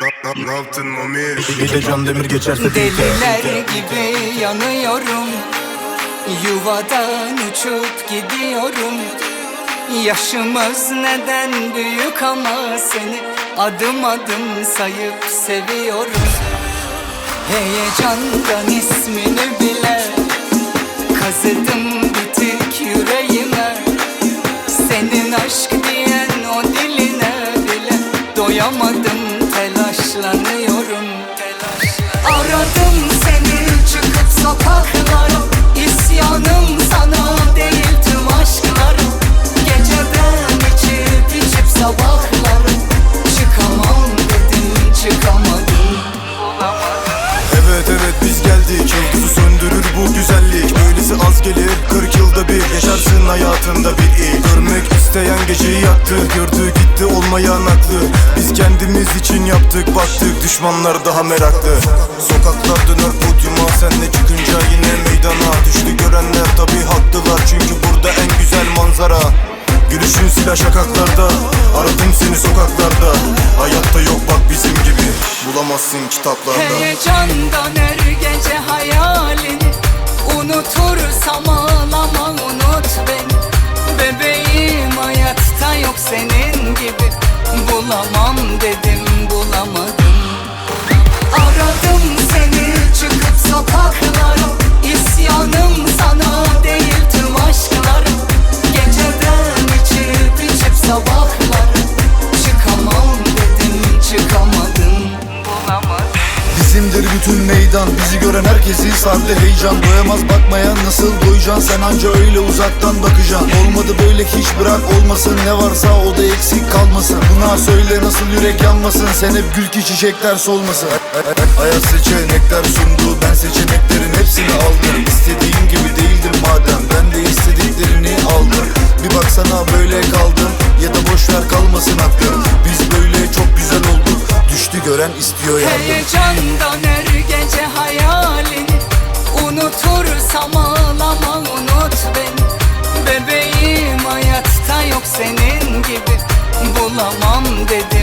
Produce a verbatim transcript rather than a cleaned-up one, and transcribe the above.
Ne yaptın mami? Gece can demir geçerse Deliler gibi yanıyorum, yuvadan uçup gidiyorum. Yaşımız neden büyük ama seni adım adım sayıp seviyorum. Heyecandan ismini bile kazıdım bitik yüreğime. Senin aşk diyen o diline bile doyamadım, telaşlanıyorum. Aradım seni çıkıp sokaklara, isyanım sana değil tüm aşklarım. Geceden içip içip sabahlara, çıkamam dedim çıkamadım, bulamadım. Evet evet biz geldik, yıldızı söndürür bu güzellik. Böylesi az gelir, kırk yılda bir yaşarsın hayatında bir ilk. Görmek isteyen geceyi yaktı, gördü gitti olmayan aklı. Biz kendimiz için yaptık, baktık düşmanlar daha meraklı. Sokaklar döner podyuma, senle çıkınca yine meydana. Düştü görenler tabi haklılar, çünkü burada en güzel manzara. Gülüşün silah şakaklarda, aradım seni sokaklarda. Hayatta yok bak bizim gibi, bulamazsın kitaplarda. Heyecandan her gece hayalini unutursam ağlama, unut beni. Bebeğim hayatta yok senin gibi, bulamam dedim bulamadım. Aradım seni çıkıp sokaklara, isyanım sana değil tüm aşklarım. Geceden içip içip sabahlara, çıkamam dedim çıkamadım, bulamadım. Bizimdir bütün meydan, bizi gören herkesi sardı heyecan. Doyamaz bakmayan nasıl doyacaksın, sen anca öyle uzaktan bakacaksın. Olmadı böyle hiç bırak olmasın, ne varsa o da eksik kalmasın. Buna söyle nasıl yürek yanmasın, sen hep gül ki çiçekler solmasın. Hayat seçenekler sundu, ben seçeneklerin hepsini aldım. İstediğim gibi değildim madem, ben de istediklerini aldım. Bir baksana böyle kaldım, ya da boşver kalmasın aklım. Biz böyle çok güzel olduk, düştü gören istiyor yardım. Heyecandan her gece hayalini unutursam ağlama, unut beni. Bebeğim hayatta yok senin gibi, bulamam dedim